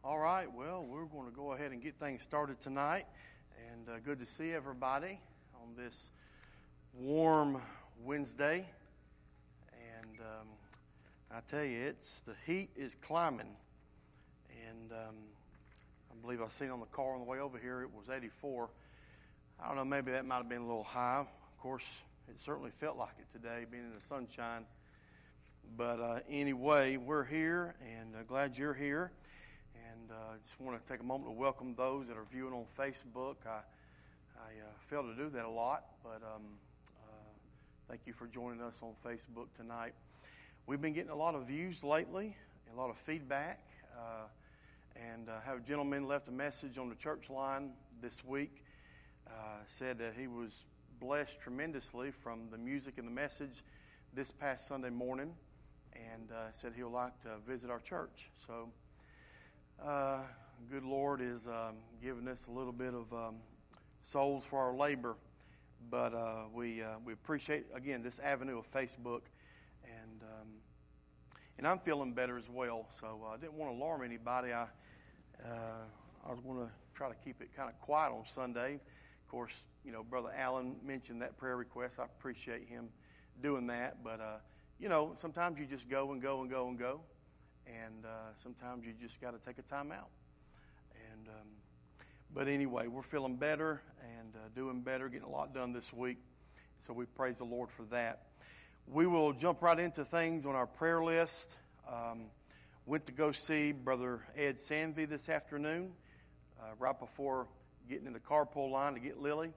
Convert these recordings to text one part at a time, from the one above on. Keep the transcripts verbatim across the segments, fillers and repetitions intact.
All right, well, we're going to go ahead and get things started tonight. And uh, good to see everybody on this warm Wednesday. And um, I tell you, it's the heat is climbing. And um, I believe I seen on the car on the way over here, it was eighty-four. I don't know, maybe that might have been a little high. Of course, it certainly felt like it today, being in the sunshine. But uh, anyway, we're here, and uh, glad you're here. And I uh, just want to take a moment to welcome those that are viewing on Facebook. I, I uh, fail to do that a lot, but um, uh, thank you for joining us on Facebook tonight. We've been getting a lot of views lately, a lot of feedback, uh, and uh, have a gentleman left a message on the church line this week, uh, said that he was blessed tremendously from the music and the message this past Sunday morning, and uh, said he would like to visit our church. So, uh, good Lord is um, giving us a little bit of um, souls for our labor, but uh, we uh, we appreciate again this avenue of Facebook, and um, and I'm feeling better as well. So uh, I didn't want to alarm anybody. I uh, I was going to try to keep it kind of quiet on Sunday. Of course, you know, Brother Allen mentioned that prayer request. I appreciate him doing that, but uh, you know, sometimes you just go and go and go and go. And uh, sometimes you just got to take a time out. And um, but anyway, we're feeling better and uh, doing better, getting a lot done this week. So we praise the Lord for that. We will jump right into things on our prayer list. Um, went to go see Brother Ed Sanvey this afternoon, uh, right before getting in the carpool line to get Lily.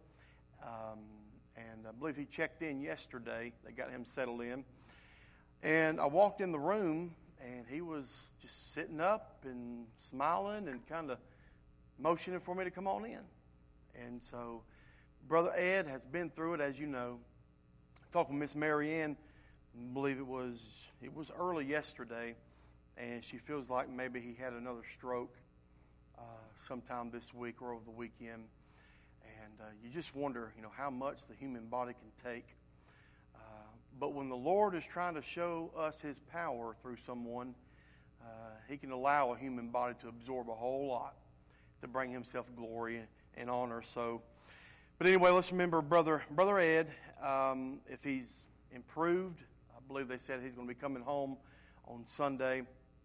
Um, and I believe he checked in yesterday. They got him settled in. And I walked in the room, and he was just sitting up and smiling and kind of motioning for me to come on in. And so Brother Ed has been through it, as you know. Talking with Miss Mary Ann, I believe it was it was early yesterday, and she feels like maybe he had another stroke uh, sometime this week or over the weekend. And uh, you just wonder, you know, how much the human body can take. Uh, but when the Lord is trying to show us His power through someone, uh, He can allow a human body to absorb a whole lot to bring Himself glory and honor. So, but anyway, let's remember Brother Brother Ed. Um, if he's improved, I believe they said he's going to be coming home on Sunday.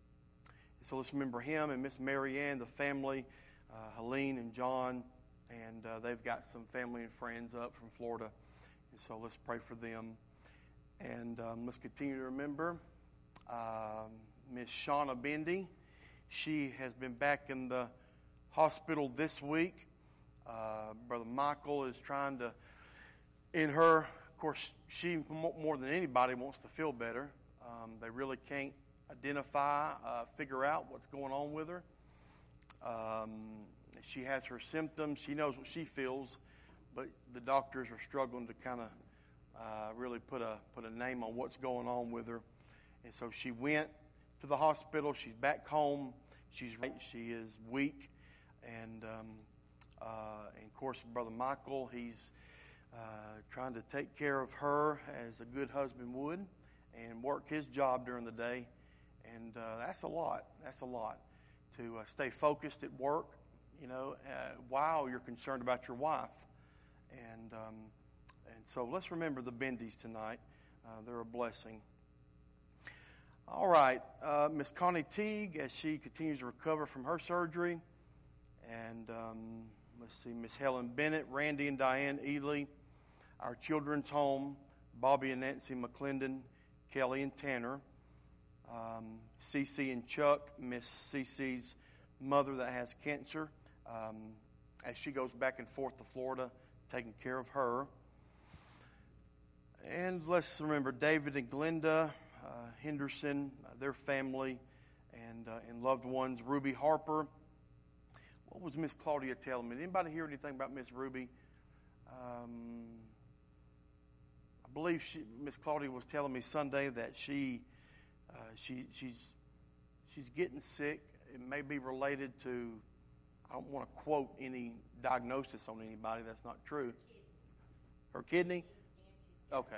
So let's remember him and Miss Mary Ann, the family, uh, Helene and John, and uh, they've got some family and friends up from Florida. And so let's pray for them. And um, let's continue to remember um, Miss Shauna Bendy. She has been back in the hospital this week. Uh, Brother Michael is trying to, in her, of course, she more than anybody wants to feel better. Um, they really can't identify, uh, figure out what's going on with her. Um, she has her symptoms. She knows what she feels. But the doctors are struggling to kind of uh, really put a put a name on what's going on with her. And so she went to the hospital. She's back home. She's right. She is weak. And, um, uh, and of course, Brother Michael, he's uh, trying to take care of her as a good husband would and work his job during the day. And uh, that's a lot. That's a lot to uh, stay focused at work, you know, uh, while you're concerned about your wife. And um, and so let's remember the Bendys tonight. Uh, they're a blessing. All right. Uh, Miss Connie Teague, as she continues to recover from her surgery. And um, let's see, Miss Helen Bennett, Randy and Diane Ely, our children's home, Bobby and Nancy McClendon, Kelly and Tanner, um, Cece and Chuck, Miss Cece's mother that has cancer, um, as she goes back and forth to Florida, taking care of her. And let's remember David and Glenda uh, Henderson, uh, their family, and uh, and loved ones. Ruby Harper. What was Miss Claudia telling me? Did anybody hear anything about Miss Ruby? Um, I believe she, Miss Claudia was telling me Sunday that she uh, she she's she's getting sick. It may be related to. I don't want to quote any diagnosis on anybody. That's not true. Her kidney? Okay.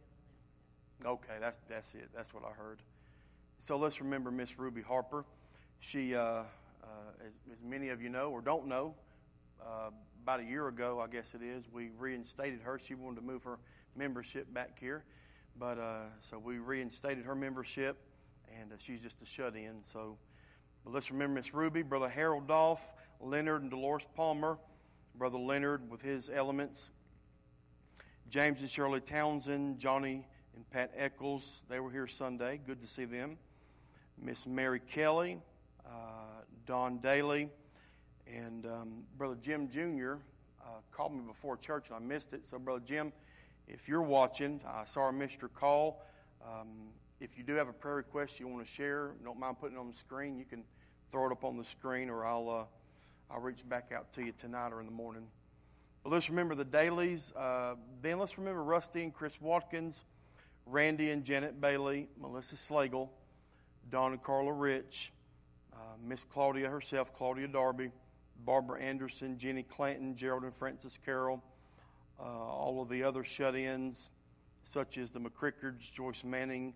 Okay, that's that's it. That's what I heard. So let's remember Miss Ruby Harper. she, uh, uh, as, as many of you know or don't know, uh, about a year ago, I guess it is, we reinstated her. She wanted to move her membership back here, but uh, so we reinstated her membership, and uh, she's just a shut-in. So, but let's remember Miss Ruby, Brother Harold Dolph, Leonard and Dolores Palmer, Brother Leonard with his elements, James and Shirley Townsend, Johnny and Pat Eccles. They were here Sunday. Good to see them. Miss Mary Kelly, uh, Don Daly, and um, Brother Jim Junior uh, called me before church, and I missed it. So, Brother Jim, if you're watching, I saw I missed your call. Um, if you do have a prayer request you want to share, don't mind putting it on the screen. You can throw it up on the screen, or I'll uh, I'll reach back out to you tonight or in the morning. But let's remember the dailies. Uh, then let's remember Rusty and Chris Watkins, Randy and Janet Bailey, Melissa Slagle, Don and Carla Rich, uh, Miss Claudia herself, Claudia Darby, Barbara Anderson, Jenny Clanton, Gerald and Francis Carroll, uh, all of the other shut-ins, such as the McCrickards, Joyce Manning,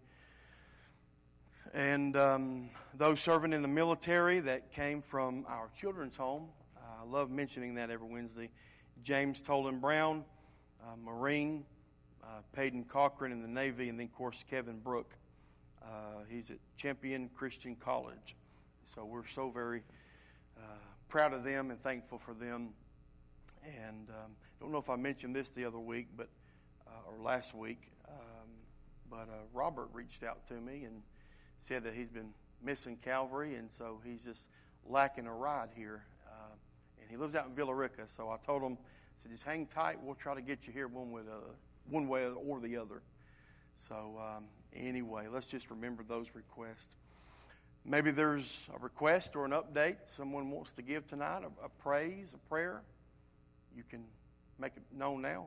and um, those serving in the military that came from our children's home. Uh, I love mentioning that every Wednesday. James Tolan Brown, uh, Marine, uh, Peyton Cochran in the Navy, and then, of course, Kevin Brook. Uh, he's at Champion Christian College. So we're so very uh, proud of them and thankful for them. And um, don't know if I mentioned this the other week, but uh, or last week, um, but uh, Robert reached out to me and said that he's been missing Calvary, and so he's just lacking a ride here. Uh, and he lives out in Villa Rica, so I told him, I said, just hang tight. We'll try to get you here one way, uh, one way or the other. So um, anyway, let's just remember those requests. Maybe there's a request or an update someone wants to give tonight, a, a praise, a prayer. You can make it known now.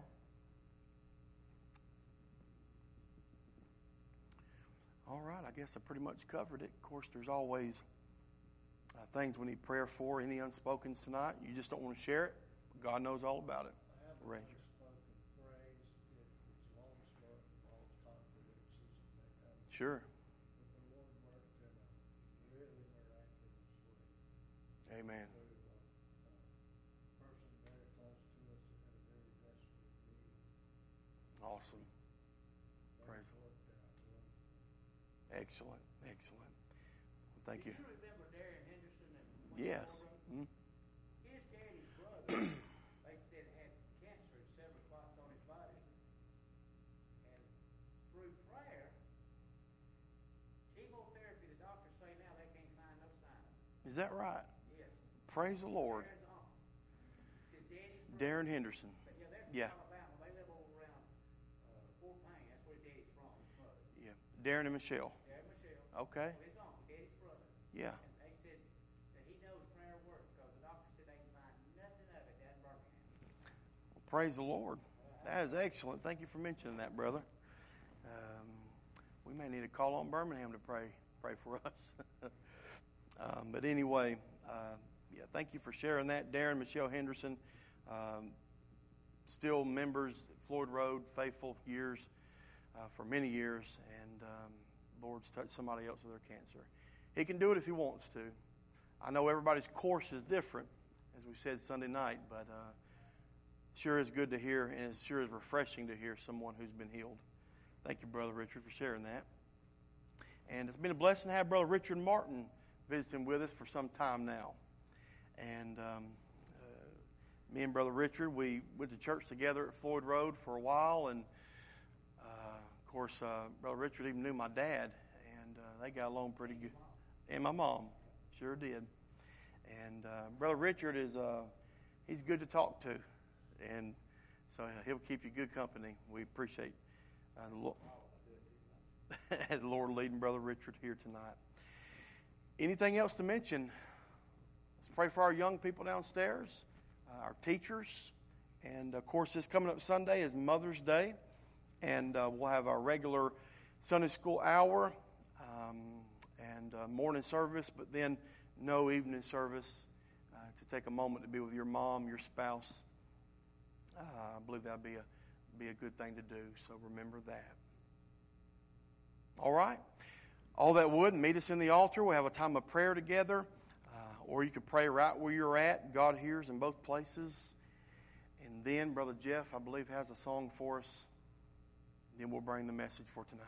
All right, I guess I pretty much covered it. Of course, there's always uh, things we need prayer for, any unspoken tonight. You just don't want to share it. God knows all about it. I have Ray. unspoken praise. It, it's long story, long confidences and that kind of Sure. But the Lord worked in a really miraculous way. Amen. Through a, a person very close to us that had a very desperate need. Awesome. Praise. Things worked out wonderful. Excellent. Excellent. Thank you. Do you remember Darren Henderson? That Yes. Mm-hmm. His daddy's brother, they said, had cancer in several spots on his body. And through prayer, chemotherapy, the doctors say now they can't find no sign. Is that right? Yes. Praise the Lord. Darren's uncle. It's his daddy's brother. Darren Henderson. But yeah, they're from Yeah. Alabama. They live over around uh, Fort Payne. That's where his daddy's from, his mother. Yeah. Darren and Michelle. Darren Michelle. Okay. Well, his uncle, daddy's brother. Yeah. And they said that he knows prayer works because the doctor said they can find nothing of it down in Birmingham. Well, praise the Lord. That is excellent. Thank you for mentioning that, brother. Um, we may need to call on Birmingham to pray pray for us. um, but anyway, uh, yeah, thank you for sharing that. Darren, Michelle Henderson, um, still members at Floyd Road, faithful years, uh, for many years, and um, Lord's touched somebody else with their cancer. He can do it if he wants to. I know everybody's course is different, as we said Sunday night, but uh, sure is good to hear, and it sure is refreshing to hear someone who's been healed. Thank you, Brother Richard, for sharing that. And it's been a blessing to have Brother Richard Martin visiting with us for some time now. And um, uh, me and Brother Richard, we went to church together at Floyd Road for a while, and uh, of course, uh, Brother Richard even knew my dad, and uh, they got along pretty good. And my mom, sure did. And uh, Brother Richard is, uh, he's good to talk to, and so he'll keep you good company. We appreciate uh, the, Lord, the Lord leading Brother Richard here tonight. Anything else to mention? Let's pray for our young people downstairs, uh, our teachers, and of course, this coming up Sunday is Mother's Day, and uh, we'll have our regular Sunday school hour. Um, and uh, morning service, but then no evening service, uh, to take a moment to be with your mom, your spouse. Uh, I believe that would be a, be a good thing to do, so remember that. All right. all that would, meet us in the altar. We'll have a time of prayer together. Uh, or you could pray right where you're at. God hears in both places. And then Brother Jeff, I believe, has a song for us. Then we'll bring the message for tonight.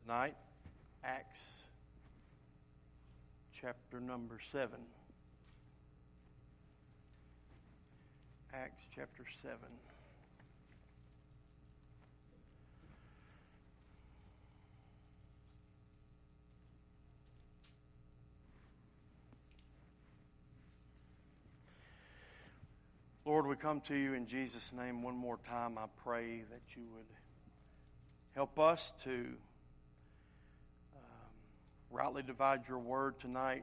tonight, Acts chapter number seven. Acts chapter seven. Lord, we come to you in Jesus' name one more time. I pray that you would help us to um, rightly divide your word tonight.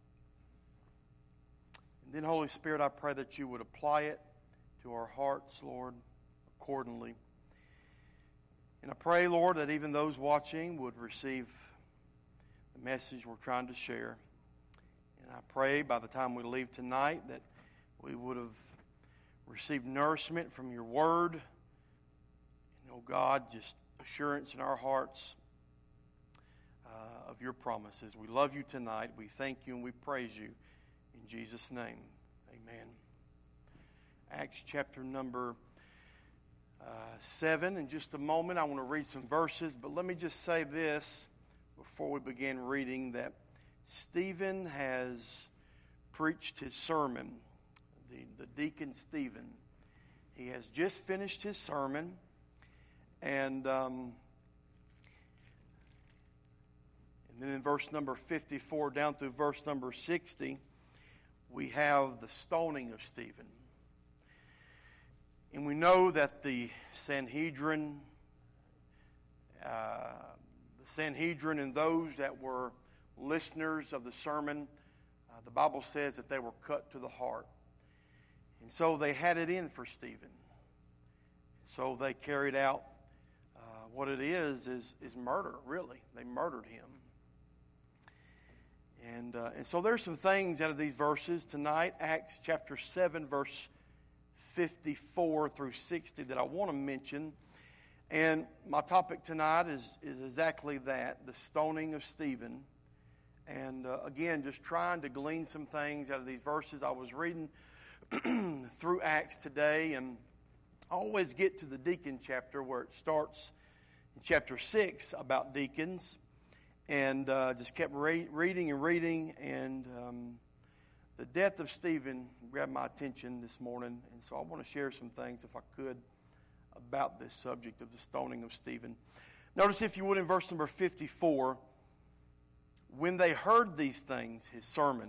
And then, Holy Spirit, I pray that you would apply it to our hearts, Lord, accordingly. And I pray, Lord, that even those watching would receive the message we're trying to share. And I pray by the time we leave tonight that we would have received nourishment from your word. And, oh God, just assurance in our hearts uh, of your promises. We love you tonight. We thank you and we praise you. In Jesus' name, amen. Acts chapter number uh, seven. In just a moment, I want to read some verses. But let me just say this before we begin reading, that Stephen has preached his sermon. The, the deacon Stephen. He has just finished his sermon. And, um, and then in verse number fifty-four down through verse number sixty, we have the stoning of Stephen. And we know that the Sanhedrin, uh, the Sanhedrin and those that were listeners of the sermon, uh, the Bible says that they were cut to the heart. And so they had it in for Stephen. So they carried out uh, what it is, is, is murder, really. They murdered him. And, uh, and so there's some things out of these verses tonight, Acts chapter seven, verse fifty-four through sixty, that I want to mention. And my topic tonight is, is exactly that, the stoning of Stephen. And uh, again, just trying to glean some things out of these verses. I was reading through Acts today, and I always get to the deacon chapter where it starts in chapter six about deacons, and uh, just kept re- reading and reading, and um, the death of Stephen grabbed my attention this morning, and so I want to share some things, if I could, about this subject of the stoning of Stephen. Notice, if you would, in verse number fifty-four, when they heard these things, his sermon,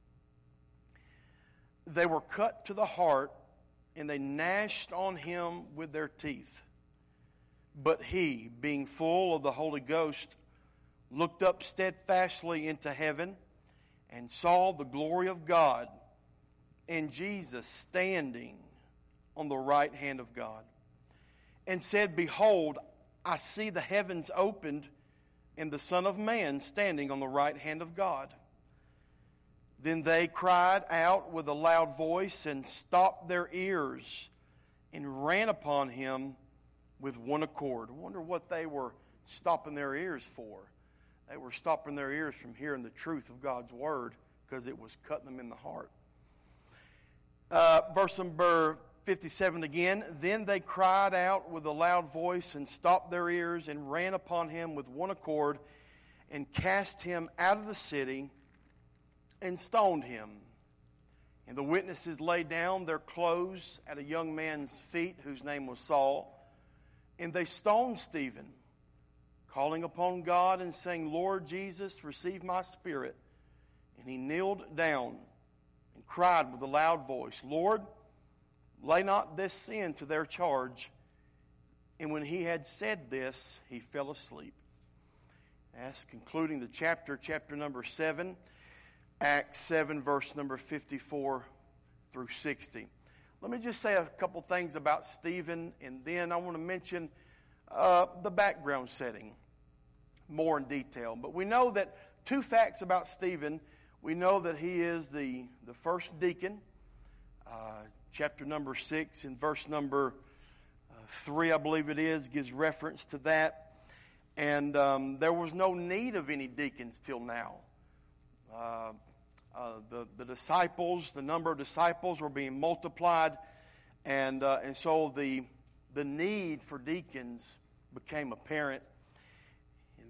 they were cut to the heart, and they gnashed on him with their teeth. But he, being full of the Holy Ghost, looked up steadfastly into heaven and saw the glory of God and Jesus standing on the right hand of God, and said, Behold, I see the heavens opened and the Son of Man standing on the right hand of God. Then they cried out with a loud voice and stopped their ears and ran upon him with one accord. I wonder what they were stopping their ears for. They were stopping their ears from hearing the truth of God's word, because it was cutting them in the heart. Uh, verse number fifty-seven again. Then they cried out with a loud voice and stopped their ears and ran upon him with one accord and cast him out of the city and stoned him. And the witnesses laid down their clothes at a young man's feet, whose name was Saul. And they stoned Stephen, calling upon God and saying, Lord Jesus, receive my spirit. And he kneeled down and cried with a loud voice, Lord, lay not this sin to their charge. And when he had said this, he fell asleep. That's concluding the chapter, chapter number seven. Acts seven, verse number fifty-four through sixty. Let me just say a couple things about Stephen, and then I want to mention uh, the background setting more in detail. But we know that two facts about Stephen. We know that he is the, the first deacon. Uh, chapter number six and verse number uh, three, I believe it is, gives reference to that. And um, there was no need of any deacons till now. Uh, Uh, the, the disciples, the number of disciples were being multiplied, and uh, and so the the need for deacons became apparent. And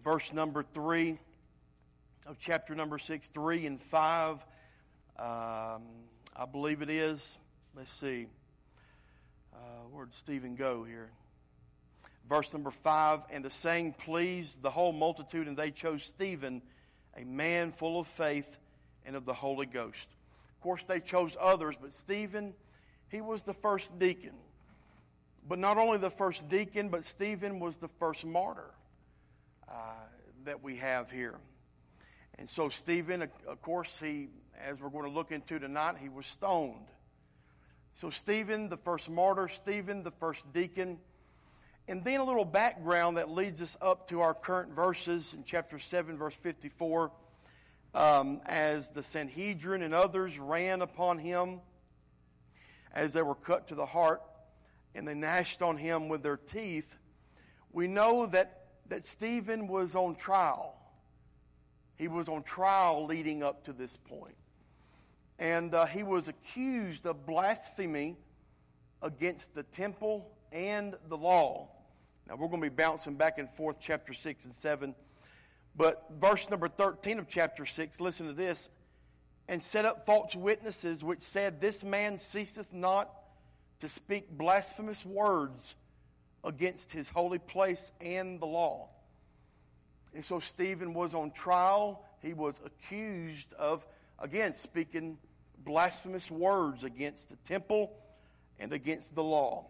verse number three of chapter number six, three and five. Um, I believe it is. Let's see. Uh, where did Stephen go here? Verse number five, and the saying pleased the whole multitude, and they chose Stephen, a man full of faith and of the Holy Ghost. Of course, they chose others, but Stephen, he was the first deacon. But not only the first deacon, but Stephen was the first martyr uh, that we have here. And so Stephen, of course, he, as we're going to look into tonight, he was stoned. So Stephen, the first martyr, Stephen, the first deacon. And then a little background that leads us up to our current verses in chapter seven, verse fifty-four. Um, as the Sanhedrin and others ran upon him as they were cut to the heart, and they gnashed on him with their teeth, we know that, that Stephen was on trial. He was on trial leading up to this point. And uh, he was accused of blasphemy against the temple and the law. Now, we're going to be bouncing back and forth, chapter six and seven. But verse number thirteen of chapter six, listen to this. And set up false witnesses, which said, this man ceaseth not to speak blasphemous words against his holy place and the law. And so Stephen was on trial. He was accused of, again, speaking blasphemous words against the temple and against the law.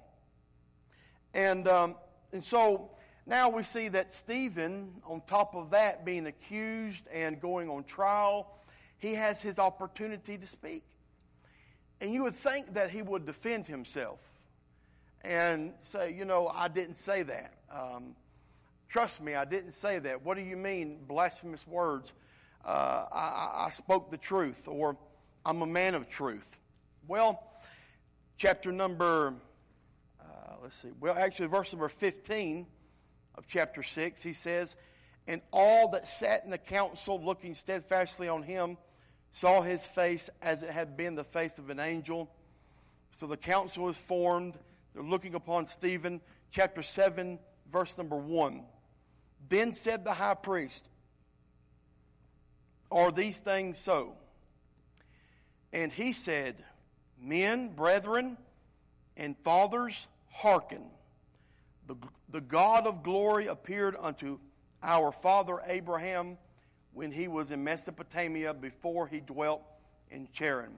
And, um, and so now we see that Stephen, on top of that, being accused and going on trial, he has his opportunity to speak. And you would think that he would defend himself and say, you know, I didn't say that. Um, trust me, I didn't say that. What do you mean, blasphemous words? Uh, I, I spoke the truth, or I'm a man of truth. Well, chapter number, uh, let's see, well, actually, verse number fifteen of chapter six, he says, and all that sat in the council, looking steadfastly on him, saw his face as it had been the face of an angel. So the council is formed. They're looking upon Stephen. Chapter seven, verse number one. Then said the high priest, are these things so? And he said, men, brethren, and fathers, hearken. The, the God of glory appeared unto our father Abraham when he was in Mesopotamia before he dwelt in Charan.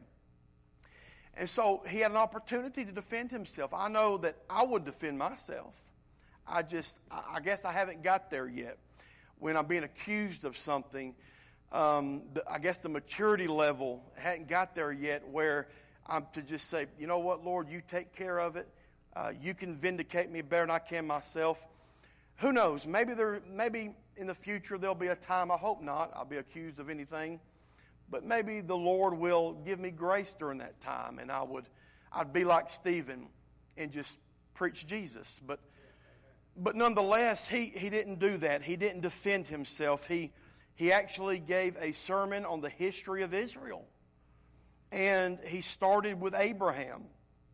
And so he had an opportunity to defend himself. I know that I would defend myself. I just, I guess I haven't got there yet. When I'm being accused of something, um, the, I guess the maturity level hadn't got there yet where I'm to just say, you know what, Lord, you take care of it. Uh, you can vindicate me better than I can myself. Who knows? Maybe there, maybe in the future there'll be a time, I hope not, I'll be accused of anything. But maybe the Lord will give me grace during that time, and I would, I'd be like Stephen and just preach Jesus. But, but nonetheless, he, he didn't do that. He didn't defend himself. He, he actually gave a sermon on the history of Israel, and he started with Abraham,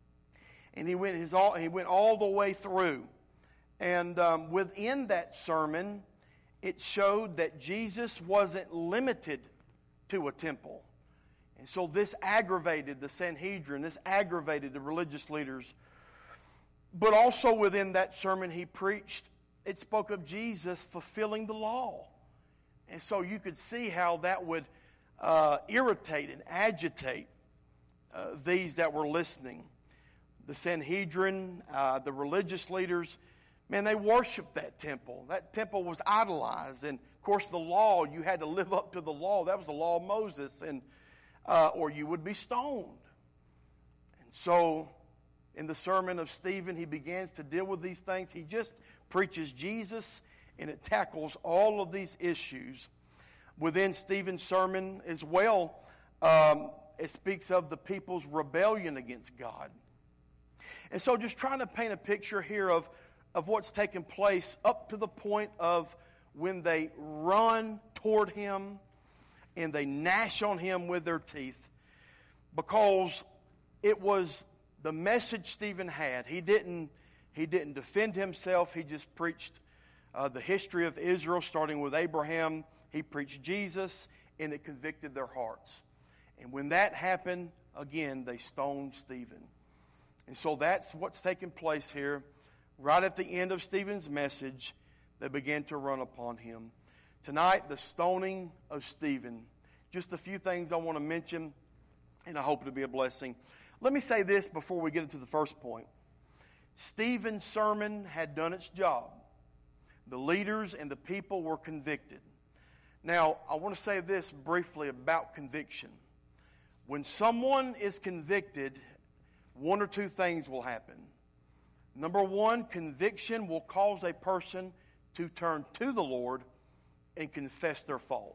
and he went his all, he went all the way through. And um, within that sermon, it showed that Jesus wasn't limited to a temple. And so this aggravated the Sanhedrin, this aggravated the religious leaders. But also within that sermon he preached, it spoke of Jesus fulfilling the law. And so you could see how that would uh, irritate and agitate uh, these that were listening. The Sanhedrin, uh, the religious leaders, man, they worshiped that temple. That temple was idolized. And, of course, the law, you had to live up to the law. That was the law of Moses, and uh, or you would be stoned. And so, in the sermon of Stephen, he begins to deal with these things. He just preaches Jesus, and it tackles all of these issues. Within Stephen's sermon as well, um, it speaks of the people's rebellion against God. And so just trying to paint a picture here of, of what's taken place up to the point of when they run toward him and they gnash on him with their teeth, because it was the message Stephen had. He didn't, he didn't defend himself. He just preached uh, the history of Israel, starting with Abraham. He preached Jesus, and it convicted their hearts. And when that happened, again, they stoned Stephen. And so that's what's taking place here. Right at the end of Stephen's message, they began to run upon him. Tonight, the stoning of Stephen. Just a few things I want to mention, and I hope it'll be a blessing. Let me say this before we get into the first point. Stephen's sermon had done its job. The leaders and the people were convicted. Now, I want to say this briefly about conviction. When someone is convicted, one or two things will happen. Number one, conviction will cause a person to turn to the Lord and confess their fault.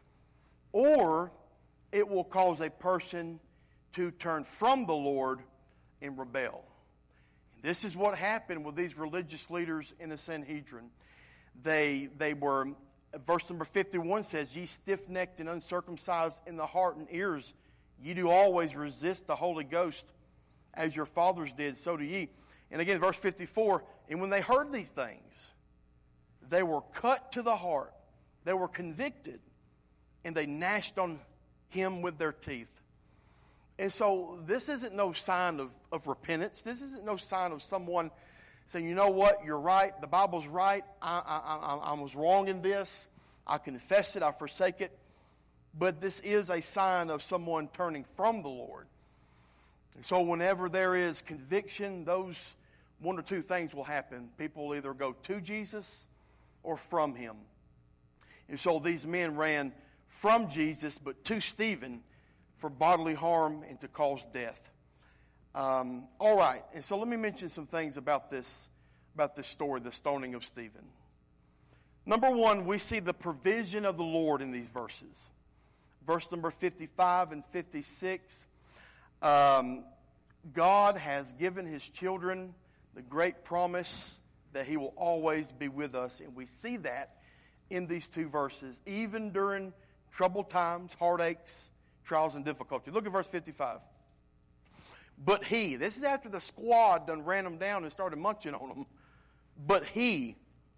Or it will cause a person to turn from the Lord and rebel. And this is what happened with these religious leaders in the Sanhedrin. They, they were, verse number fifty-one says, "Ye stiff-necked and uncircumcised in the heart and ears, ye do always resist the Holy Ghost, as your fathers did, so do ye." And again, verse fifty-four, "And when they heard these things, they were cut to the heart." They were convicted, and they gnashed on him with their teeth. And so this isn't no sign of, of repentance. This isn't no sign of someone saying, you know what, you're right, the Bible's right, I, I, I, I was wrong in this, I confess it, I forsake it. But this is a sign of someone turning from the Lord. And so whenever there is conviction, those one or two things will happen. People will either go to Jesus or from him. And so these men ran from Jesus, but to Stephen for bodily harm and to cause death. Um, all right, and so let me mention some things about this, about this story, the stoning of Stephen. Number one, we see the provision of the Lord in these verses. Verse number fifty-five and fifty-six, um, God has given his children the great promise that he will always be with us, and we see that in these two verses, even during troubled times, heartaches, trials, and difficulty. Look at verse fifty-five. "But he," this is after the squad done ran them down and started munching on them. "But he,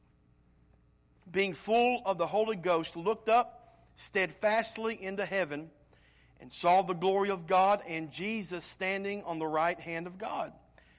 being full of the Holy Ghost, looked up steadfastly into heaven and saw the glory of God and Jesus standing on the right hand of God,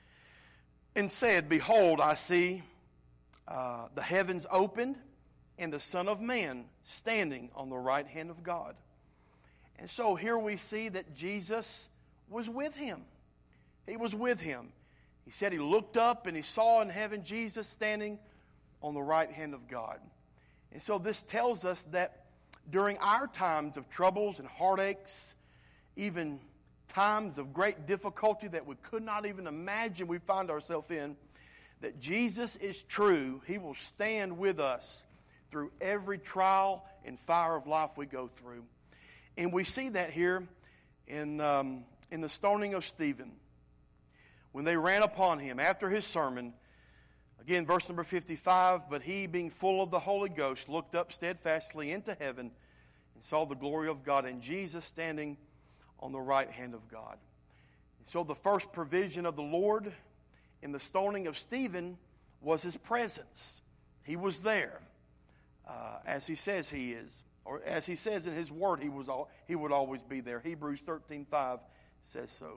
and said, Behold, I see uh, the heavens opened, and the Son of Man standing on the right hand of God." And so here we see that Jesus was with him. He was with him. He said he looked up and he saw in heaven Jesus standing on the right hand of God. And so this tells us that during our times of troubles and heartaches, even times of great difficulty that we could not even imagine we find ourselves in, that Jesus is true. He will stand with us through every trial and fire of life we go through. And we see that here in, um, in the stoning of Stephen. When they ran upon him after his sermon, again, verse number fifty-five, "But he, being full of the Holy Ghost, looked up steadfastly into heaven and saw the glory of God and Jesus standing on the right hand of God." And so the first provision of the Lord in the stoning of Stephen was his presence. He was there. Uh, as he says he is, or as he says in his word, he was all, he would always be there. Hebrews thirteen five says so.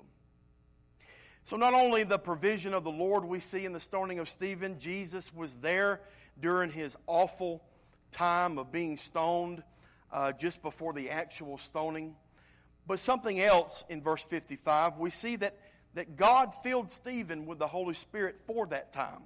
So not only the provision of the Lord we see in the stoning of Stephen, Jesus was there during his awful time of being stoned, uh, just before the actual stoning. But something else in verse fifty-five, we see that, that God filled Stephen with the Holy Spirit for that time.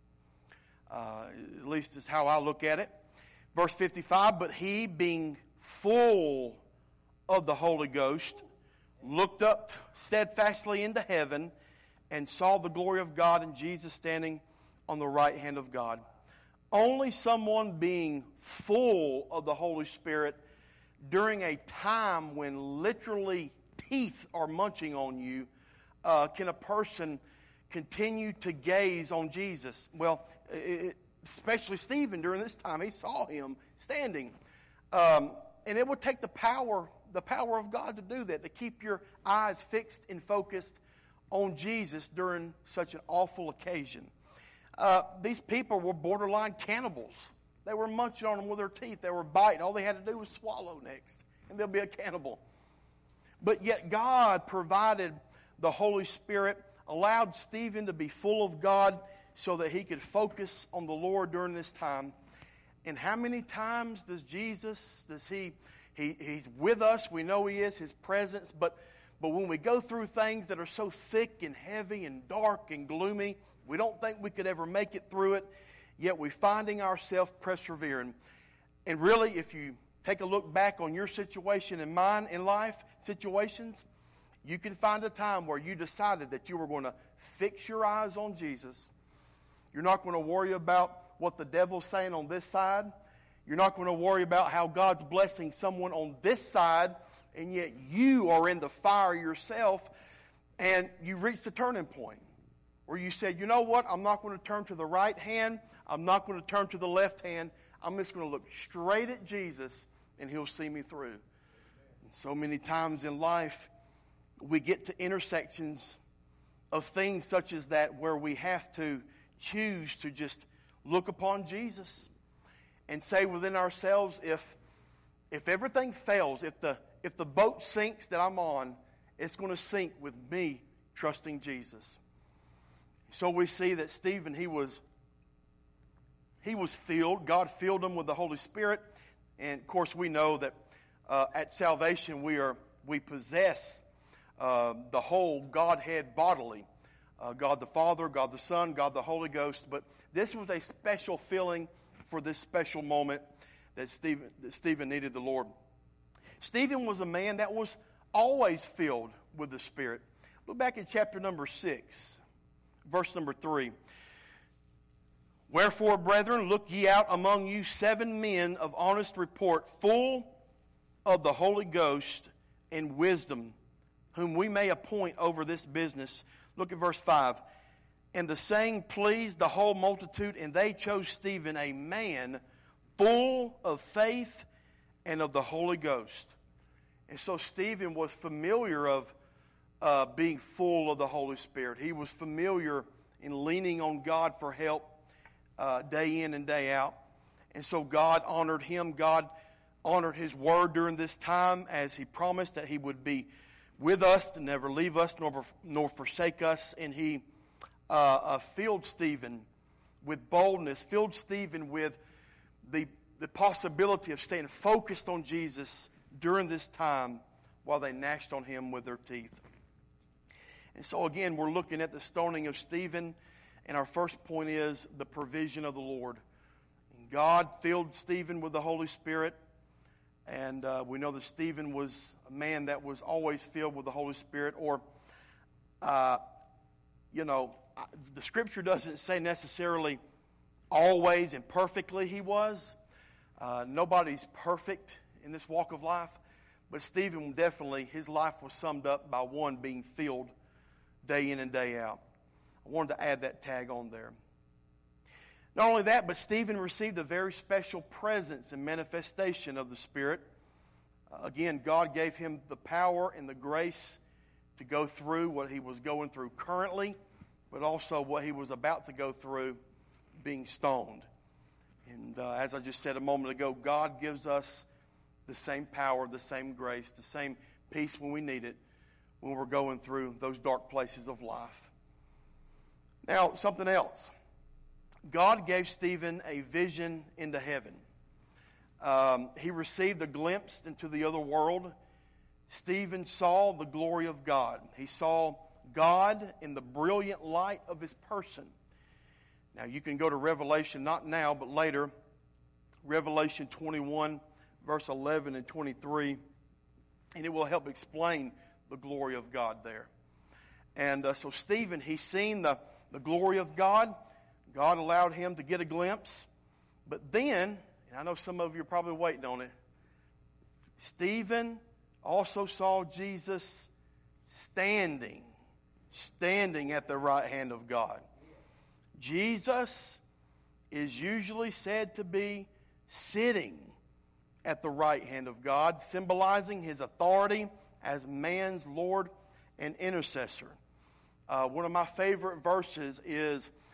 Uh, at least is how I look at it. Verse fifty-five, "But he, being full of the Holy Ghost, looked up steadfastly into heaven and saw the glory of God and Jesus standing on the right hand of God." Only someone being full of the Holy Spirit during a time when literally teeth are munching on you, uh, can a person continue to gaze on Jesus. Well, it, especially Stephen during this time, he saw him standing. Um, and it would take the power, the power of God to do that, to keep your eyes fixed and focused on Jesus during such an awful occasion. Uh, these people were borderline cannibals. They were munching on them with their teeth. They were biting. All they had to do was swallow next, and they'll be a cannibal. But yet God provided the Holy Spirit, allowed Stephen to be full of God so that he could focus on the Lord during this time. And how many times does Jesus, does he, he he's with us, we know he is, his presence, but, but when we go through things that are so thick and heavy and dark and gloomy, we don't think we could ever make it through it, yet we're finding ourselves persevering. And really, if you take a look back on your situation and mine in life, situations, you can find a time where you decided that you were going to fix your eyes on Jesus. You're not going to worry about what the devil's saying on this side. You're not going to worry about how God's blessing someone on this side, and yet you are in the fire yourself, and you reached a turning point where you said, you know what, I'm not going to turn to the right hand, I'm not going to turn to the left hand, I'm just going to look straight at Jesus, and he'll see me through. And so many times in life, we get to intersections of things such as that where we have to choose to just look upon Jesus and say within ourselves, if if everything fails, if the if the boat sinks that I'm on, it's going to sink with me trusting Jesus. So we see that Stephen, he was he was filled. God filled him with the Holy Spirit. And of course we know that uh, at salvation we are we possess uh, the whole Godhead bodily. Uh, God the Father, God the Son, God the Holy Ghost. But this was a special filling for this special moment that Stephen, that Stephen needed the Lord. Stephen was a man that was always filled with the Spirit. Look back in chapter number six, verse number three. Wherefore, brethren, look ye out among you seven men of honest report, full of the Holy Ghost and wisdom, whom we may appoint over this business. Look at verse five. And the saying pleased the whole multitude, and they chose Stephen, a man full of faith and of the Holy Ghost. And so Stephen was familiar of uh, being full of the Holy Spirit. He was familiar in leaning on God for help uh, day in and day out. And so God honored him. God honored his word during this time as he promised that he would be with us to never leave us nor, nor forsake us. And he uh, uh, filled Stephen with boldness, filled Stephen with the, the possibility of staying focused on Jesus during this time while they gnashed on him with their teeth. And so again, we're looking at the stoning of Stephen, and our first point is the provision of the Lord. And God filled Stephen with the Holy Spirit, and uh, we know that Stephen was a man that was always filled with the Holy Spirit, or, uh, you know, the Scripture doesn't say necessarily always and perfectly he was. Uh, nobody's perfect in this walk of life, but Stephen definitely, his life was summed up by one being filled day in and day out. I wanted to add that tag on there. Not only that, but Stephen received a very special presence and manifestation of the Spirit. Uh, again, God gave him the power and the grace to go through what he was going through currently, but also what he was about to go through, being stoned. And uh, as I just said a moment ago, God gives us the same power, the same grace, the same peace when we need it, when we're going through those dark places of life. Now, something else. God gave Stephen a vision into heaven. Um, he received a glimpse into the other world. Stephen saw the glory of God. He saw God in the brilliant light of his person. Now, you can go to Revelation, not now, but later, Revelation twenty-one, verse eleven and twenty-three, and it will help explain the glory of God there. And uh, so Stephen, he's seen the, the glory of God. God allowed him to get a glimpse. But then, and I know some of you are probably waiting on it, Stephen also saw Jesus standing, standing at the right hand of God. Jesus is usually said to be sitting at the right hand of God, symbolizing his authority as man's Lord and intercessor. Uh, one of my favorite verses is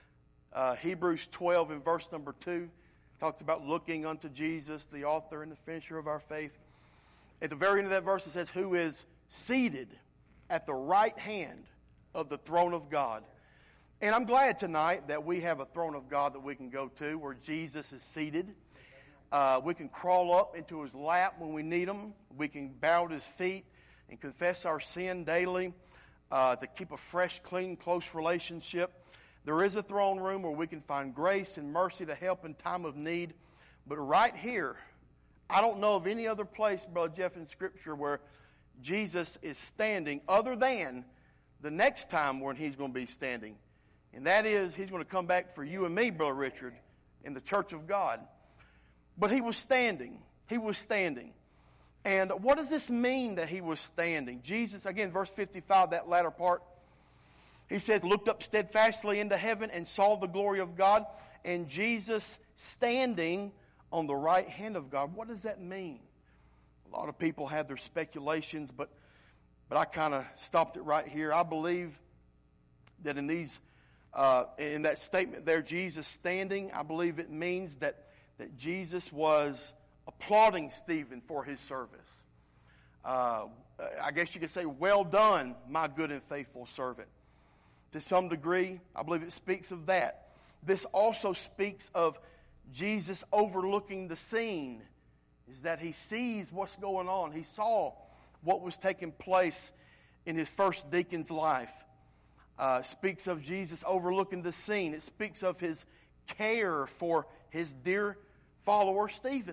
Uh, Hebrews twelve in verse number two talks about looking unto Jesus, the author and the finisher of our faith. At the very end of that verse it says, who is seated at the right hand of the throne of God. And I'm glad tonight that we have a throne of God that we can go to where Jesus is seated. Uh, we can crawl up into his lap when we need him. We can bow at his feet and confess our sin daily uh, to keep a fresh, clean, close relationship. There is a throne room where we can find grace and mercy to help in time of need. But right here, I don't know of any other place, Brother Jeff, in Scripture where Jesus is standing other than the next time when he's going to be standing. And that is, he's going to come back for you and me, Brother Richard, in the church of God. But he was standing. He was standing. And what does this mean that he was standing? Jesus, again, verse fifty-five, that latter part, he says, looked up steadfastly into heaven and saw the glory of God, and Jesus standing on the right hand of God. What does that mean? A lot of people have their speculations, but, but I kind of stopped it right here. I believe that in these, uh, in that statement there, Jesus standing, I believe it means that, that Jesus was applauding Stephen for his service. Uh, I guess you could say, well done, my good and faithful servant. To some degree, I believe it speaks of that. This also speaks of Jesus overlooking the scene, is that he sees what's going on. He saw what was taking place in his first deacon's life. Uh, speaks of Jesus overlooking the scene. It speaks of his care for his dear follower Stephen.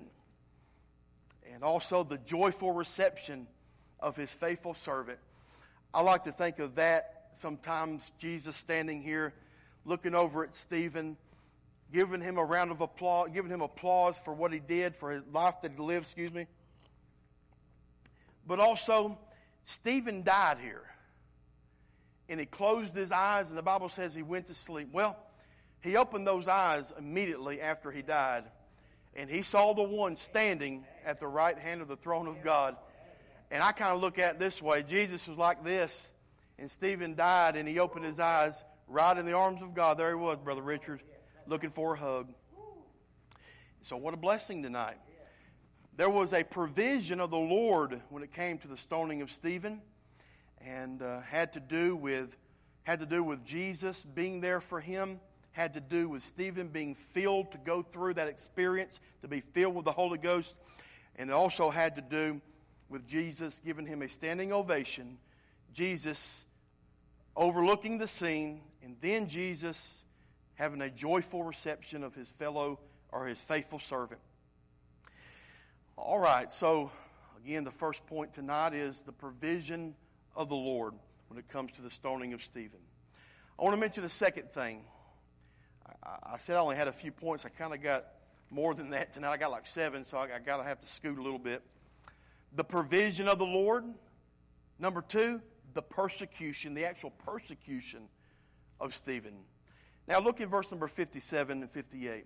And also the joyful reception of his faithful servant. I like to think of that. Sometimes Jesus standing here, looking over at Stephen, giving him a round of applause, giving him applause for what he did, for his life that he lived, excuse me. But also, Stephen died here. And he closed his eyes, and the Bible says he went to sleep. Well, he opened those eyes immediately after he died, and he saw the one standing at the right hand of the throne of God. And I kind of look at it this way. Jesus was like this. And Stephen died, and he opened his eyes right in the arms of God. There he was, Brother Richard, looking for a hug. So what a blessing tonight. There was a provision of the Lord when it came to the stoning of Stephen, and uh, had to do with had to do with Jesus being there for him, had to do with Stephen being filled to go through that experience, to be filled with the Holy Ghost, and it also had to do with Jesus giving him a standing ovation, Jesus overlooking the scene, and then Jesus having a joyful reception of his fellow or his faithful servant. All right, so again, the first point tonight is the provision of the Lord when it comes to the stoning of Stephen. I want to mention a second thing. I, I said I only had a few points. I kind of got more than that tonight. I got like seven, so I, I got to have to scoot a little bit. The provision of the Lord. Number two, the persecution, the actual persecution of Stephen. Now look at verse number fifty-seven and fifty-eight.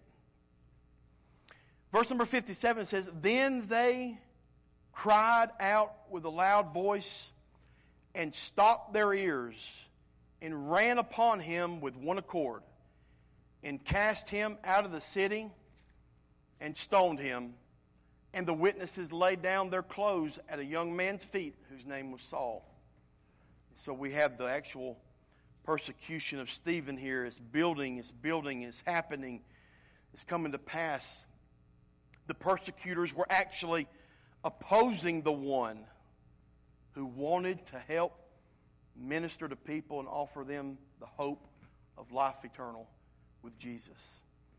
Verse number fifty-seven says, then they cried out with a loud voice and stopped their ears and ran upon him with one accord and cast him out of the city and stoned him. And the witnesses laid down their clothes at a young man's feet whose name was Saul. So we have the actual persecution of Stephen here. It's building, it's building, it's happening. It's coming to pass. The persecutors were actually opposing the one who wanted to help minister to people and offer them the hope of life eternal with Jesus.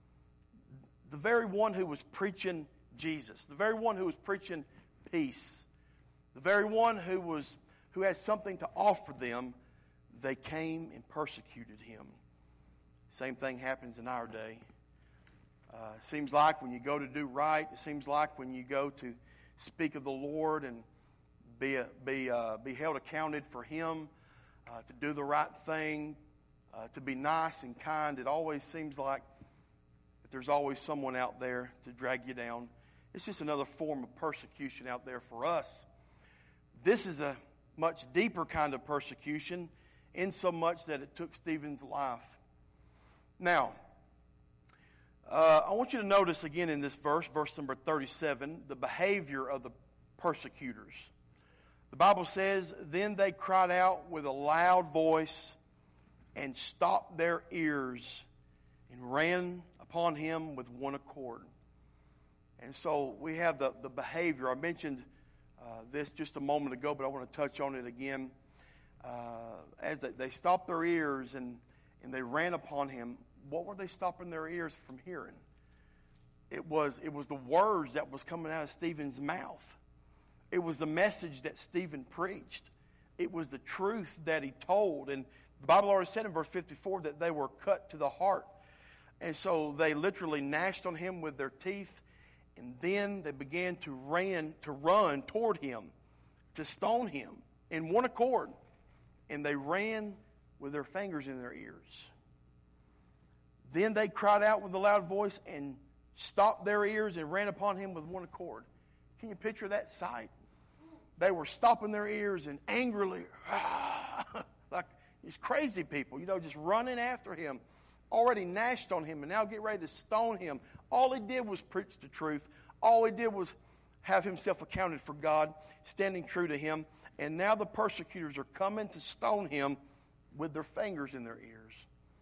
The very one who was preaching Jesus, the very one who was preaching peace, the very one who was who had something to offer them, they came and persecuted him. Same thing happens in our day. Uh, it seems like when you go to do right, it seems like when you go to speak of the Lord and be a, be uh, be held accounted for Him, uh, to do the right thing, uh, to be nice and kind, it always seems like that there's always someone out there to drag you down. It's just another form of persecution out there for us. This is a much deeper kind of persecution, in so much that it took Stephen's life. Now, Uh, I want you to notice again in this verse, verse number thirty-seven, the behavior of the persecutors. The Bible says, then they cried out with a loud voice and stopped their ears and ran upon him with one accord. And so we have the, the behavior. I mentioned uh, this just a moment ago, but I want to touch on it again. Uh, as they, they stopped their ears and, and they ran upon him, what were they stopping their ears from hearing? It was, it was the words that was coming out of Stephen's mouth. It was the message that Stephen preached. It was the truth that he told. And the Bible already said in verse fifty-four that they were cut to the heart. And so they literally gnashed on him with their teeth. And then they began to ran to run toward him, to stone him in one accord. And they ran with their fingers in their ears. Then they cried out with a loud voice and stopped their ears and ran upon him with one accord. Can you picture that sight? They were stopping their ears and angrily, like these crazy people, you know, just running after him, already gnashed on him and now get ready to stone him. All he did was preach the truth. All he did was have himself accounted for God, standing true to him. And now the persecutors are coming to stone him with their fingers in their ears.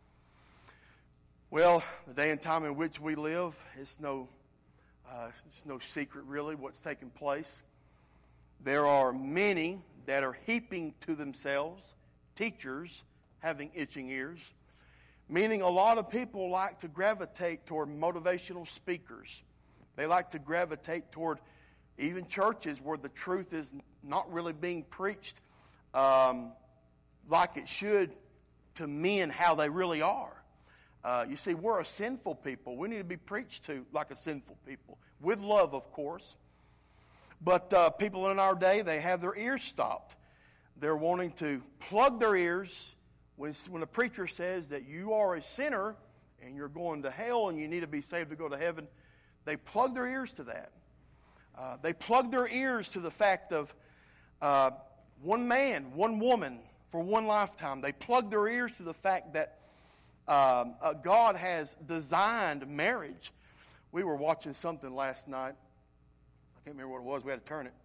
Well, the day and time in which we live, it's no, uh, it's no secret really what's taking place. There are many that are heaping to themselves teachers having itching ears, meaning a lot of people like to gravitate toward motivational speakers. They like to gravitate toward even churches where the truth is not really being preached um, like it should to men how they really are. Uh, you see, we're a sinful people. We need to be preached to like a sinful people, with love, of course. But uh, people in our day, they have their ears stopped. They're wanting to plug their ears when, when a preacher says that you are a sinner and you're going to hell and you need to be saved to go to heaven. They plug their ears to that. Uh, they plug their ears to the fact of uh, one man, one woman for one lifetime. They plug their ears to the fact that um, uh, God has designed marriage. We were watching something last night. I can't remember what it was. We had to turn it.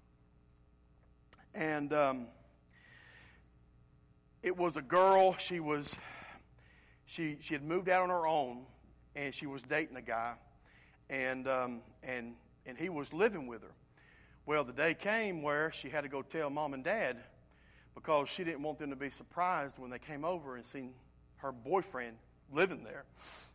And um, it was a girl. She was she she had moved out on her own, and she was dating a guy, and um, and and he was living with her. Well, the day came where she had to go tell mom and dad because she didn't want them to be surprised when they came over and seen her boyfriend living there.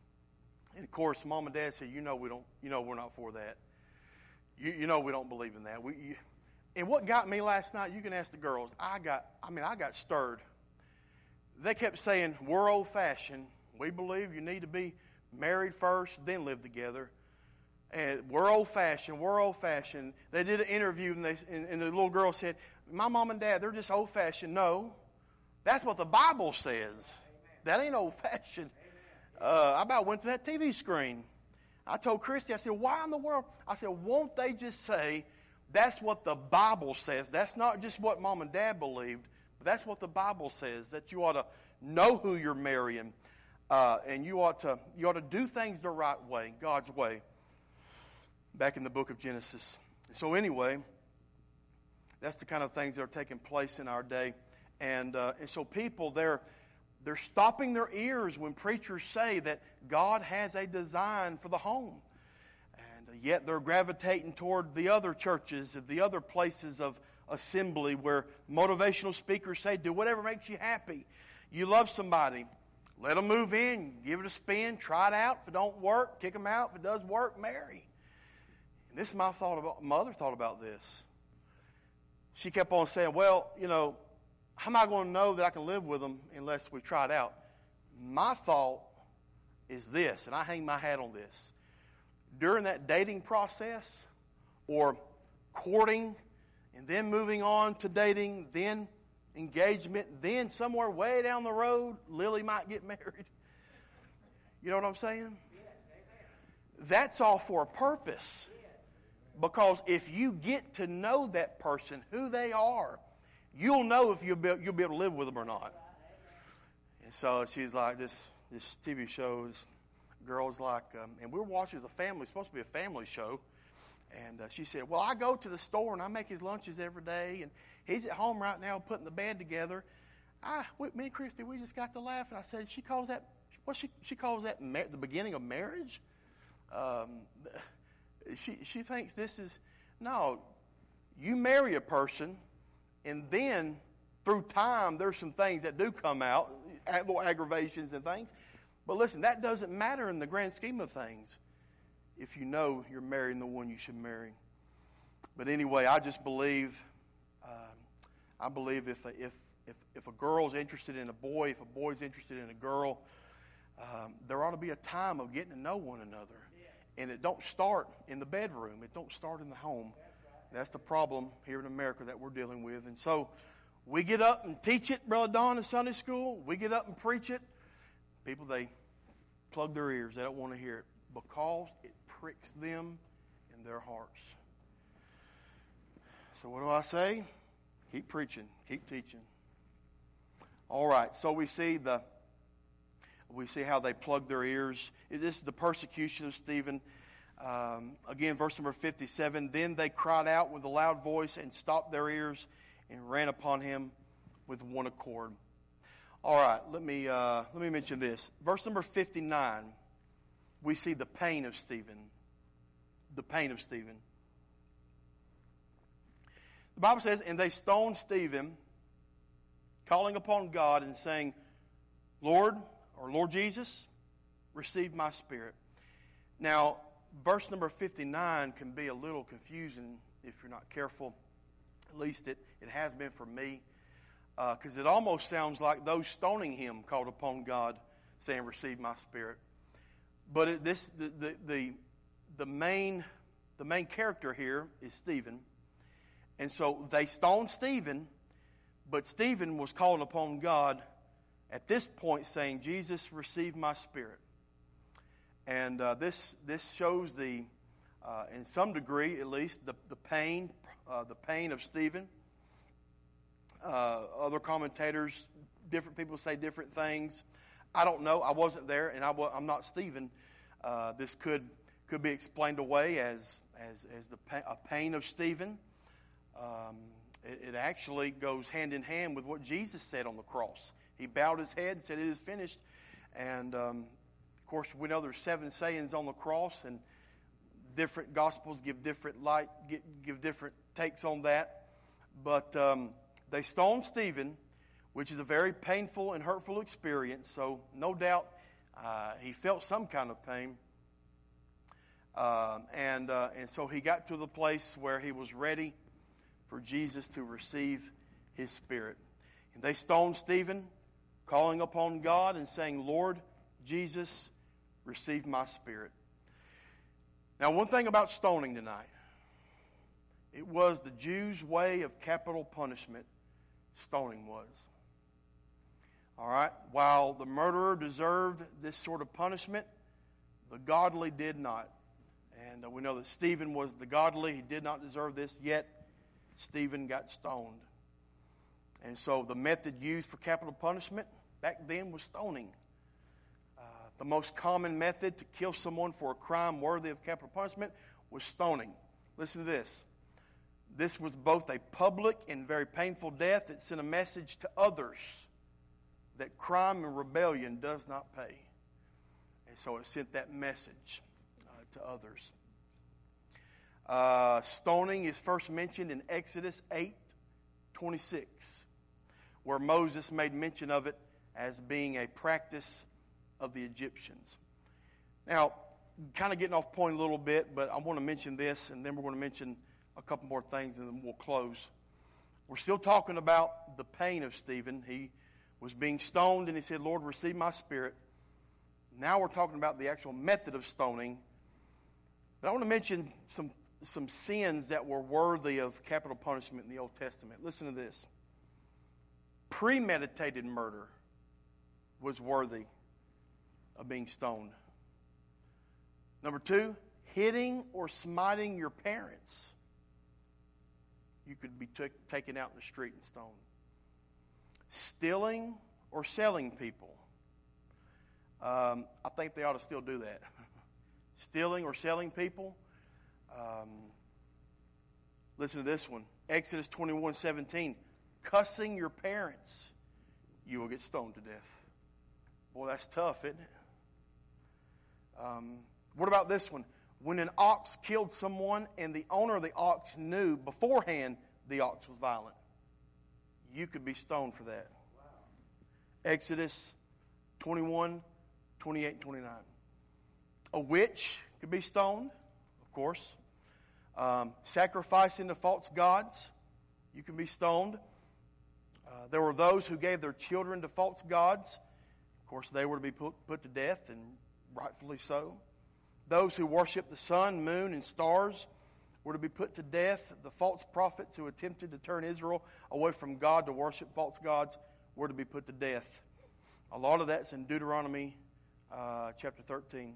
And of course, mom and dad said, "You know we don't. You know we're not for that. You, you know we don't believe in that." We, you, and what got me last night, you can ask the girls. I got. I mean, I got stirred. They kept saying, "We're old-fashioned. We believe you need to be married first, then live together. And we're old-fashioned. We're old-fashioned." They did an interview, and, they, and, and the little girl said, "My mom and dad, they're just old-fashioned." No, that's what the Bible says. Amen. That ain't old-fashioned. Uh, I about went to that T V screen. I told Christy, I said, "Why in the world?" I said, "Won't they just say that's what the Bible says? That's not just what mom and dad believed, but that's what the Bible says, that you ought to know who you're marrying, uh, and you ought to you ought to do things the right way, God's way." Back in the book of Genesis. So anyway, that's the kind of things that are taking place in our day. And uh, and so people, they're, they're stopping their ears when preachers say that God has a design for the home. And uh, yet they're gravitating toward the other churches, the other places of assembly where motivational speakers say, do whatever makes you happy. You love somebody, let them move in, give it a spin, try it out. If it don't work, kick them out. If it does work, marry. And this is my thought about, my mother thought about this. She kept on saying, well, you know, how am I going to know that I can live with them unless we try it out? My thought is this, and I hang my hat on this. During that dating process or courting and then moving on to dating, then engagement, then somewhere way down the road, Lily might get married. You know what I'm saying? Yes, amen. That's all for a purpose. Because if you get to know that person, who they are, you'll know if you'll be, you'll be able to live with them or not. And so she's like, this this T V show is girl's like, um, and we were watching the family, it's supposed to be a family show. And uh, she said, well, I go to the store and I make his lunches every day. And he's at home right now putting the bed together. I, with me and Christy, we just got to laugh. And I said, she calls that, what she, she calls that mar- the beginning of marriage? Um, she, she thinks this is, no, you marry a person and then through time there's some things that do come out, little aggravations and things. But listen, that doesn't matter in the grand scheme of things if you know you're marrying the one you should marry. But anyway, I just believe, um, I believe if a, if if if a girl's interested in a boy, if a boy's interested in a girl, um, there ought to be a time of getting to know one another. And it don't start in the bedroom. It don't start in the home. That's the problem here in America that we're dealing with. And so we get up and teach it, Brother Don, in Sunday school. We get up and preach it. People, they plug their ears. They don't want to hear it because it pricks them in their hearts. So what do I say? Keep preaching. Keep teaching. All right. So we see the we see how they plug their ears. This is the persecution of Stephen. Um, again, verse number fifty-seven. Then they cried out with a loud voice and stopped their ears and ran upon him with one accord. All right. Let me uh, let me mention this. Verse number fifty-nine. We see the pain of Stephen. The pain of Stephen. The Bible says, and they stoned Stephen, calling upon God and saying, Lord, or Lord Jesus, receive my spirit. Now, verse number fifty-nine can be a little confusing if you're not careful. At least it, it has been for me. Because uh, it almost sounds like those stoning him called upon God, saying, receive my spirit. But it, this the, the the the main the main character here is Stephen, and so they stoned Stephen, but Stephen was calling upon God at this point, saying, "Jesus, receive my spirit." And uh, this this shows the, uh, in some degree at least, the the pain uh, the pain of Stephen. Uh, other commentators, different people say different things. I don't know. I wasn't there, and I was, I'm not Stephen. Uh, this could could be explained away as as as the pa- a pain of Stephen. Um, it, it actually goes hand in hand with what Jesus said on the cross. He bowed his head and said, "It is finished." And um, of course, we know there's seven sayings on the cross, and different gospels give different light, give, give different takes on that. But um, they stoned Stephen, which is a very painful and hurtful experience. So no doubt uh, he felt some kind of pain. Um, and, uh, and so he got to the place where he was ready for Jesus to receive his spirit. And they stoned Stephen, calling upon God and saying, Lord Jesus, receive my spirit. Now, one thing about stoning tonight, it was the Jews' way of capital punishment. Stoning was. All right? While the murderer deserved this sort of punishment, the godly did not. And uh, we know that Stephen was the godly. He did not deserve this, yet Stephen got stoned. And so the method used for capital punishment back then was stoning. Uh, the most common method to kill someone for a crime worthy of capital punishment was stoning. Listen to this. This was both a public and very painful death that sent a message to others that crime and rebellion does not pay. And so it sent that message uh, to others. Uh, stoning is first mentioned in Exodus eight twenty-six, where Moses made mention of it as being a practice of the Egyptians. Now, kind of getting off point a little bit, but I want to mention this, and then we're going to mention a couple more things, and then we'll close. We're still talking about the pain of Stephen. He was being stoned, and he said, Lord, receive my spirit. Now we're talking about the actual method of stoning. But I want to mention some, some sins that were worthy of capital punishment in the Old Testament. Listen to this. Premeditated murder was worthy of being stoned. Number two, hitting or smiting your parents. You could be t- taken out in the street and stoned. Stealing or selling people. Um, I think they ought to still do that. Stealing or selling people. Um, listen to this one. Exodus twenty-one seventeen. Cussing your parents, you will get stoned to death. Boy, that's tough, isn't it? Um, what about this one? When an ox killed someone and the owner of the ox knew beforehand the ox was violent, you could be stoned for that. Wow. Exodus twenty-one, twenty-eight, and twenty-nine. A witch could be stoned, of course. Um, sacrificing to false gods, you can be stoned. Uh, there were those who gave their children to false gods. Of course, they were to be put, put to death, and rightfully so. Those who worship the sun, moon, and stars were to be put to death. The false prophets who attempted to turn Israel away from God to worship false gods were to be put to death. A lot of that's in Deuteronomy uh, chapter thirteen.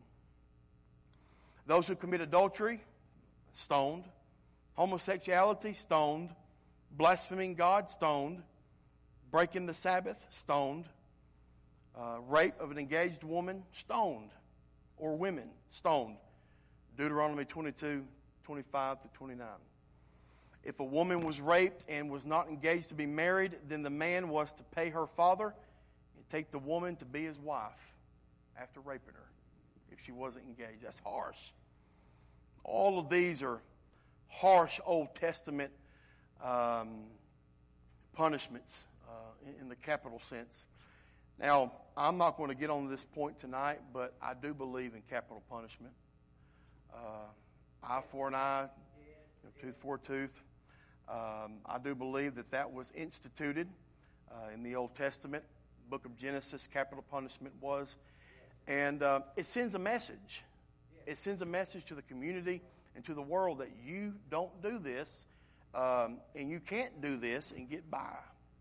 Those who commit adultery, stoned. Homosexuality, stoned. Blaspheming God, stoned. Breaking the Sabbath, stoned. Uh, rape of an engaged woman, stoned. Or women, stoned. Deuteronomy twenty-two, twenty-five to twenty-nine. If a woman was raped and was not engaged to be married, then the man was to pay her father and take the woman to be his wife after raping her if she wasn't engaged. That's harsh. All of these are harsh Old Testament um, punishments uh, in, in the capital sense. Now, I'm not going to get on this point tonight, but I do believe in capital punishment. Uh, eye for an eye, you know, tooth for a tooth. Um, I do believe that that was instituted uh, in the Old Testament. Book of Genesis, capital punishment was. And uh, it sends a message. It sends a message to the community and to the world that you don't do this, um, and you can't do this and get by.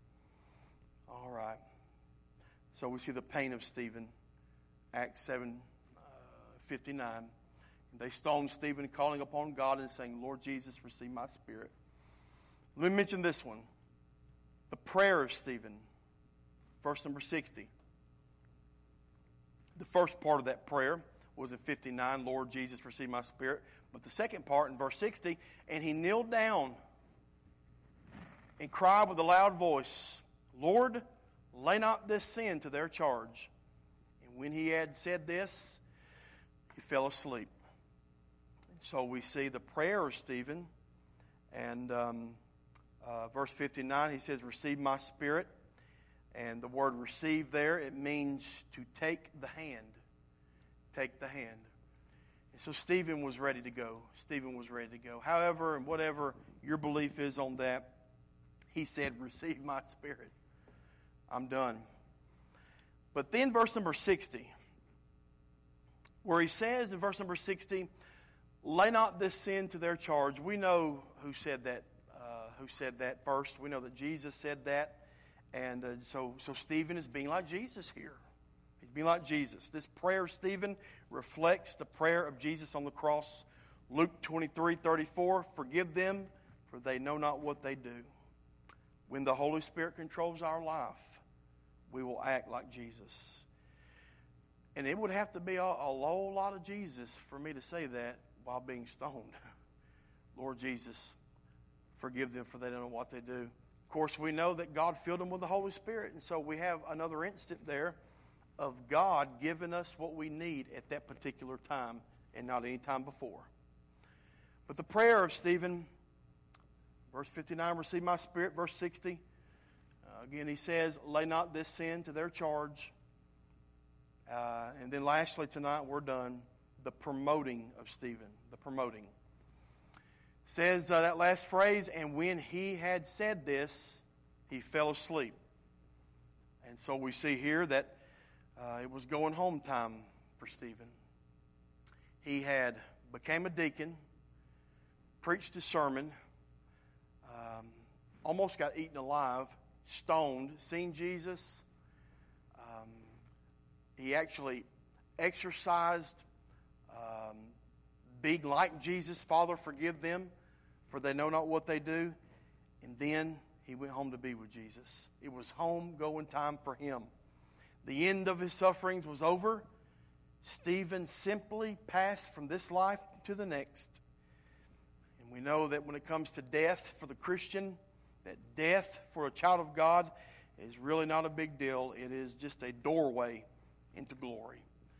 All right. So we see the pain of Stephen, Acts seven fifty-nine. They stoned Stephen, calling upon God and saying, Lord Jesus, receive my spirit. Let me mention this one. The prayer of Stephen, verse number sixty. The first part of that prayer was in fifty-nine, Lord Jesus, receive my spirit. But the second part in verse sixty, and he kneeled down and cried with a loud voice, Lord, lay not this sin to their charge. And when he had said this, he fell asleep. And so we see the prayer of Stephen. And um, uh, verse fifty-nine, he says, receive my spirit. And the word receive there, it means to take the hand. Take the hand. And so Stephen was ready to go. Stephen was ready to go. However, and whatever your belief is on that, he said, receive my spirit. I'm done. But then verse number sixty, where he says in verse number sixty, lay not this sin to their charge. We know who said that, uh, who said that first. We know that Jesus said that. And uh, so, so Stephen is being like Jesus here. He's being like Jesus. This prayer of Stephen reflects the prayer of Jesus on the cross. Luke twenty-three thirty-four, forgive them, for they know not what they do. When the Holy Spirit controls our life, we will act like Jesus. And it would have to be a, a whole lot of Jesus for me to say that while being stoned. Lord Jesus, forgive them, for they don't know what they do. Of course, we know that God filled them with the Holy Spirit. And so we have another instant there of God giving us what we need at that particular time and not any time before. But the prayer of Stephen, verse fifty-nine, receive my spirit. Verse sixty, uh, again he says, lay not this sin to their charge. Uh, and then lastly tonight, we're done, the promoting of Stephen. The promoting. Says uh, that last phrase, and when he had said this, he fell asleep. And so we see here that uh, it was going home time for Stephen. He had became a deacon, preached a sermon, um, almost got eaten alive, stoned, seen Jesus. Um, he actually exercised um, being like Jesus, Father, forgive them, for they know not what they do. And then he went home to be with Jesus. It was home going time for him. The end of his sufferings was over. Stephen simply passed from this life to the next. And we know that when it comes to death for the Christian, that death for a child of God is really not a big deal. It is just a doorway into glory.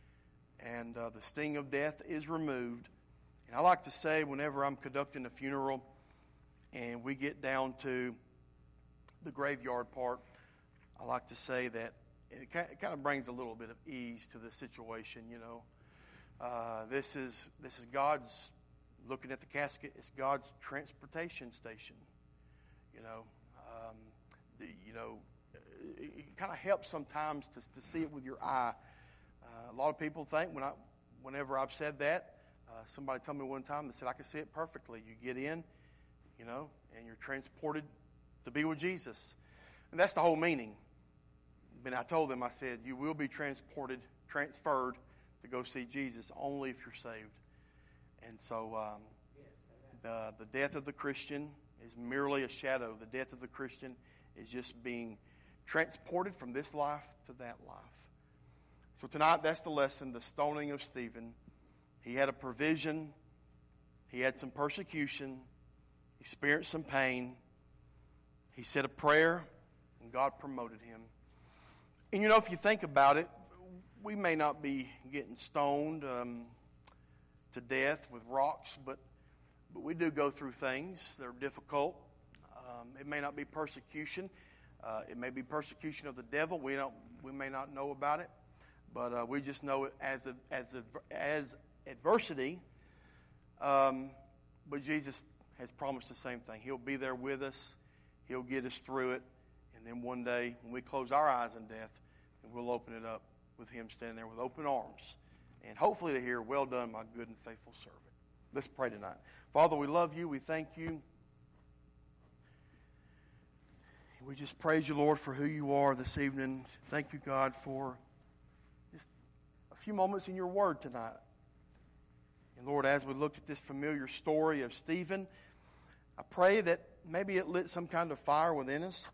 And uh, the sting of death is removed. And I like to say whenever I'm conducting a funeral and we get down to the graveyard part, I like to say that it kind of brings a little bit of ease to the situation, you know. Uh, this is this is God's, looking at the casket, it's God's transportation station, you know. Um, the, you know, it, it kind of helps sometimes to, to see it with your eye. Uh, a lot of people think, when I, whenever I've said that, uh, somebody told me one time, they said, I can see it perfectly. You get in, you know, and you're transported to be with Jesus. And that's the whole meaning. And I told them, I said, you will be transported, transferred to go see Jesus only if you're saved. And so um, the, the death of the Christian is merely a shadow. The death of the Christian is just being transported from this life to that life. So tonight, that's the lesson, the stoning of Stephen. He had a provision. He had some persecution. He experienced some pain. He said a prayer, and God promoted him. And you know, if you think about it, we may not be getting stoned um, to death with rocks, but but we do go through things that are difficult. Um, it may not be persecution. Uh, it may be persecution of the devil. We don't. We may not know about it, but uh, we just know it as a, as a, as adversity. Um, but Jesus has promised the same thing. He'll be there with us. He'll get us through it. And then one day, when we close our eyes in death, we'll open it up with Him standing there with open arms. And hopefully to hear, well done, my good and faithful servant. Let's pray tonight. Father, we love you. We thank you. And we just praise you, Lord, for who you are this evening. Thank you, God, for just a few moments in your word tonight. And Lord, as we looked at this familiar story of Stephen, I pray that maybe it lit some kind of fire within us.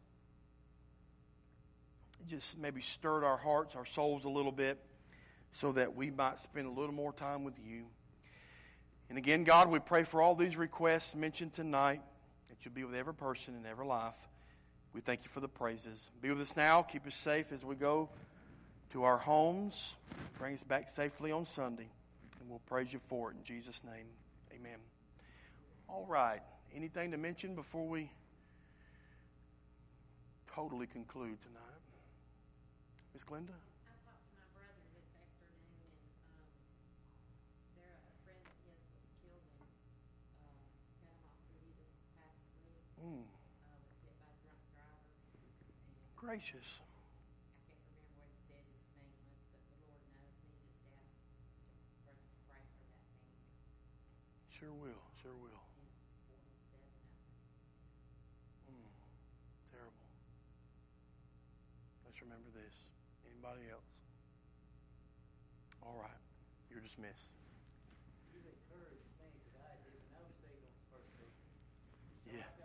It just maybe stirred our hearts, our souls a little bit, so that we might spend a little more time with you. And again, God, we pray for all these requests mentioned tonight, that you'll be with every person in every life. We thank you for the praises. Be with us now. Keep us safe as we go to our homes. Bring us back safely on Sunday. And we'll praise you for it in Jesus' name. Amen. All right. Anything to mention before we totally conclude tonight? Miss Glenda? I talked to my brother this afternoon, and um, there a friend of his was killed in uh, Panama City this past week. Mm. Uh, was hit by a drunk driver. And Gracious. I can't remember what he said his name was, but the Lord knows. And he just asked for us to pray for that man. Sure will. Sure will. He's forty-seven, I think. Mm. Terrible. Let's remember this. Anybody else? All right. You're dismissed. You've encouraged me, because I didn't know Stephen's persecution. So Yeah. I've